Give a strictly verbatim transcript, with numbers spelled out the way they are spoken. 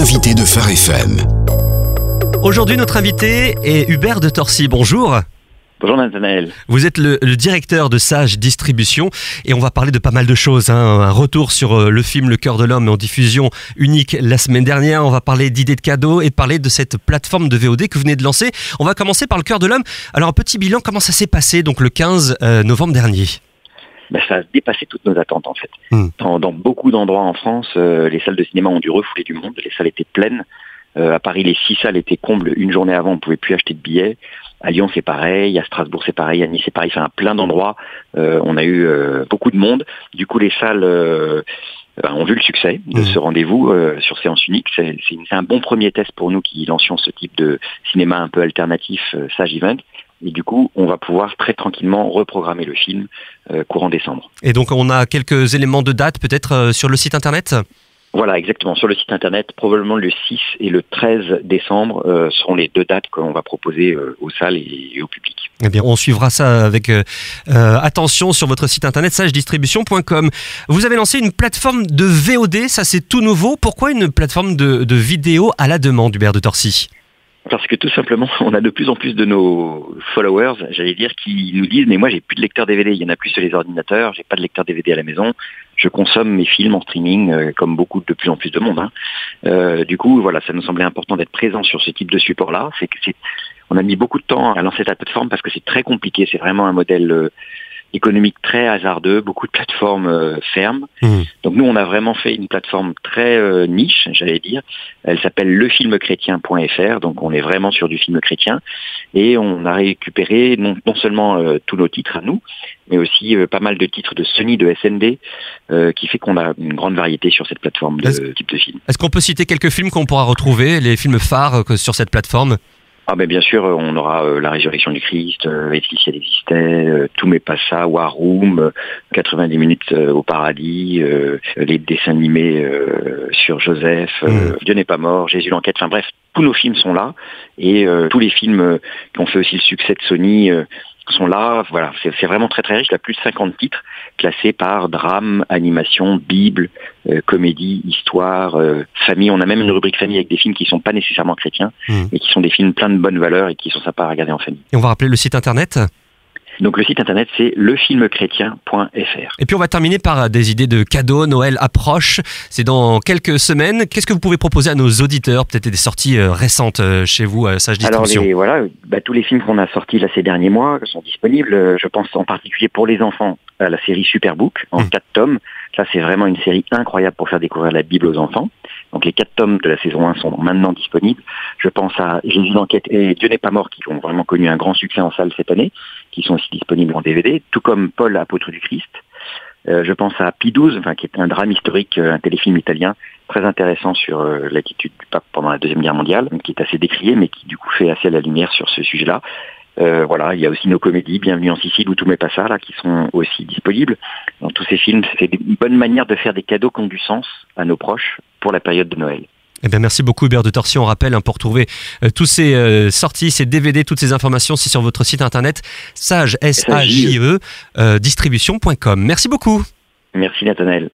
L'invité de Phare F M. Aujourd'hui, notre invité est Hubert de Torcy. Bonjour. Bonjour Nathanaël. Vous êtes le, le directeur de Sage Distribution et on va parler de pas mal de choses. Hein. Un retour sur le film Le Cœur de l'Homme en diffusion unique la semaine dernière. On va parler d'idées de cadeaux et parler de cette plateforme de V O D que vous venez de lancer. On va commencer par Le Cœur de l'Homme. Alors un petit bilan, comment ça s'est passé donc le quinze novembre dernier? Ben, ça a dépassé toutes nos attentes en fait. Mmh. Dans, dans beaucoup d'endroits en France, euh, les salles de cinéma ont dû refouler du monde. Les salles étaient pleines. Euh, à Paris, les six salles étaient combles. Une journée avant, on ne pouvait plus acheter de billets. À Lyon, c'est pareil. À Strasbourg, c'est pareil. À Nice, c'est pareil. Enfin, à plein d'endroits, euh, on a eu euh, beaucoup de monde. Du coup, les salles euh, ben, ont vu le succès de mmh. ce rendez-vous euh, sur séance unique. C'est, c'est, c'est un bon premier test pour nous qui lancions ce type de cinéma un peu alternatif, euh, Sage Event. Et du coup, on va pouvoir très tranquillement reprogrammer le film euh, courant décembre. Et donc, on a quelques éléments de date peut-être euh, sur le site internet ? Voilà, exactement. Sur le site internet, probablement le six et le treize décembre euh, seront les deux dates qu'on va proposer euh, aux salles et, et au public. Eh bien, on suivra ça avec euh, euh, attention sur votre site internet sage distribution point com. Vous avez lancé une plateforme de V O D, ça c'est tout nouveau. Pourquoi une plateforme de, de vidéo à la demande, Hubert de Torcy ? Parce que tout simplement, on a de plus en plus de nos followers, j'allais dire, qui nous disent « mais moi j'ai plus de lecteur D V D, il y en a plus sur les ordinateurs, j'ai pas de lecteur D V D à la maison, je consomme mes films en streaming euh, comme beaucoup de plus en plus de monde. Hein. » euh, Du coup, voilà, ça nous semblait important d'être présent sur ce type de support-là. C'est que c'est, on a mis beaucoup de temps à lancer la plateforme parce que c'est très compliqué, c'est vraiment un modèle euh, économique très hasardeux, beaucoup de plateformes euh, fermes. Mmh. Donc nous, on a vraiment fait une plateforme très euh, niche, j'allais dire. Elle s'appelle le film chrétien point F R, donc on est vraiment sur du film chrétien. Et on a récupéré non, non seulement euh, tous nos titres à nous, mais aussi euh, pas mal de titres de Sony, de S N D, euh, qui fait qu'on a une grande variété sur cette plateforme de est-ce, type de film. Est-ce qu'on peut citer quelques films qu'on pourra retrouver, les films phares euh, sur cette plateforme ? Ah ben bien sûr, on aura euh, La Résurrection du Christ, euh, Et si ciel existait, euh, Tout m'est pas ça, War Room, euh, quatre-vingt-dix minutes euh, au paradis, euh, les dessins animés euh, sur Joseph, euh, mmh. Dieu n'est pas mort, Jésus l'enquête, enfin bref, tous nos films sont là, et euh, tous les films euh, qui ont fait aussi le succès de Sony euh, sont là, voilà, c'est, c'est vraiment très très riche, il y a plus de cinquante titres classés par drame, animation, bible, euh, comédie, histoire, euh, famille. On a même une rubrique famille avec des films qui sont pas nécessairement chrétiens, mmh. mais qui sont des films pleins de bonnes valeurs et qui sont sympas à regarder en famille. Et on va rappeler le site internet ? Donc le site internet c'est le film chrétien point F R. Et puis on va terminer par des idées de cadeaux. Noël approche, c'est dans quelques semaines. Qu'est-ce que vous pouvez proposer à nos auditeurs, peut-être des sorties récentes chez vous à Sage Distribution? Alors les, voilà, bah, tous les films qu'on a sortis là ces derniers mois sont disponibles. Je pense en particulier pour les enfants à la série Superbook en mmh. quatre tomes. Ça c'est vraiment une série incroyable pour faire découvrir la Bible aux enfants. Donc les quatre tomes de la saison un sont maintenant disponibles. Je pense à Jésus l'enquête et Dieu n'est pas mort qui ont vraiment connu un grand succès en salle cette année, qui sont aussi disponibles en D V D, tout comme Paul, apôtre du Christ. Euh, je pense à Pie douze, enfin, qui est un drame historique, un téléfilm italien très intéressant sur euh, l'attitude du pape pendant la Deuxième Guerre mondiale, qui est assez décrié, mais qui du coup fait assez la lumière sur ce sujet-là. Euh, voilà, il y a aussi nos comédies, Bienvenue en Sicile ou Tout m'est pas ça, là, qui sont aussi disponibles. Dans tous ces films, c'est une bonne manière de faire des cadeaux qui ont du sens à nos proches pour la période de Noël. Eh bien, merci beaucoup Hubert de Torcy. On rappelle hein, pour trouver euh, tous ces euh, sorties, ces D V D, toutes ces informations, c'est sur votre site internet sage, S A J E, euh, distribution point com. Merci beaucoup. Merci Nathanaël.